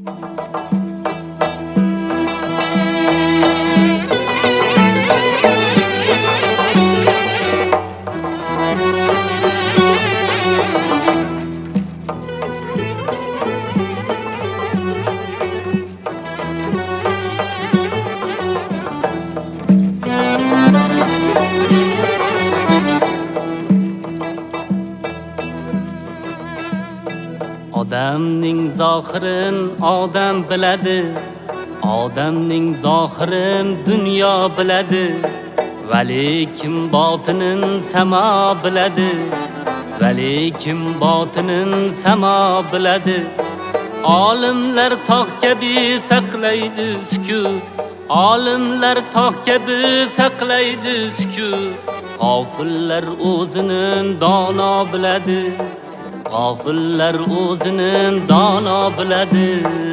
Odamning zohirin odam biladi, odamning zohirin dunyo biladi, valikim botinin samo biladi, valikim botinin samo biladi. Olimlar tog' kabi saqlaydi sukut, olimlar tog' kabi saqlaydi sukut. G'ofillar o'zinin dono biladi, g'ofillar o'zinin dono biladi.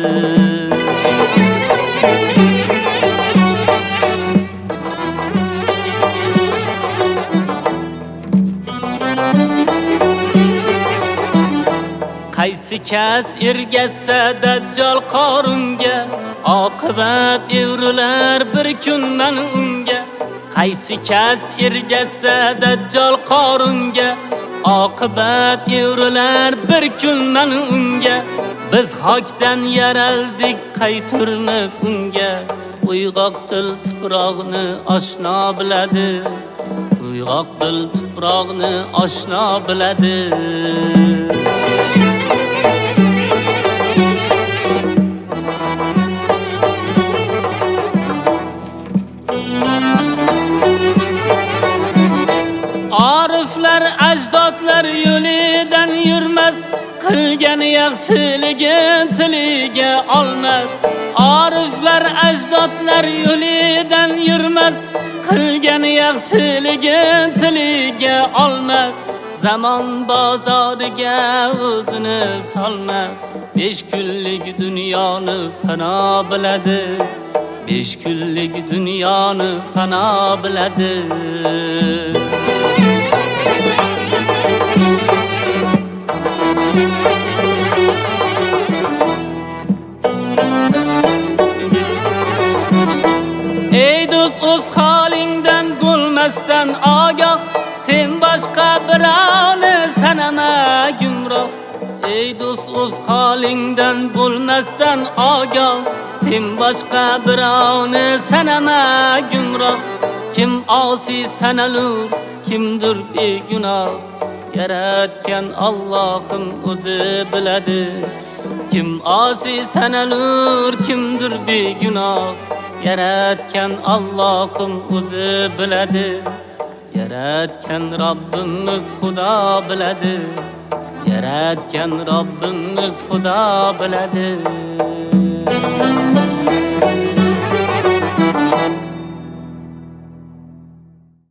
Qaysi kas ergashsa dajjal qorunga, oqibat evrilar bir kun men unga. Qaysi kas ergashsa dajjal qorunga, oqibat evrilar bir kun men unga. Biz hokdan yaraldik qayturmiz unga. Uyg'oq til tuproqni oshno biladi, uyg'oq til tuproqni oshno biladi. Ariflar ajdodlar yo'lidan yurmas, qilgan yaxshiligin tiliga olmas. Ariflar ajdodlar yo'lidan yurmas, qilgan yaxshiligin tiliga olmas. Zamon bozoriga o'zini solmas, 5 kunlik dunyoni fano biladi, 5 kunlik dunyoni fano biladi. Ey do'st, o'z holingdan bo'lmasdan ogoh, sen boshqa birovni sanama gumroh. Ey do'st, o'z holingdan bo'lmasdan ogoh, sen boshqa birovni sanama gumroh. Kim osi sanalur, kimdir begunoh, yaratgan Allohim o'zi biladi. Kim osi sanalur, kimdir begunoh, yaratgan Allohim o'zi biladi. Yaratgan Robbimiz Xudo biladi, yaratgan Robbimiz Xudo biladi.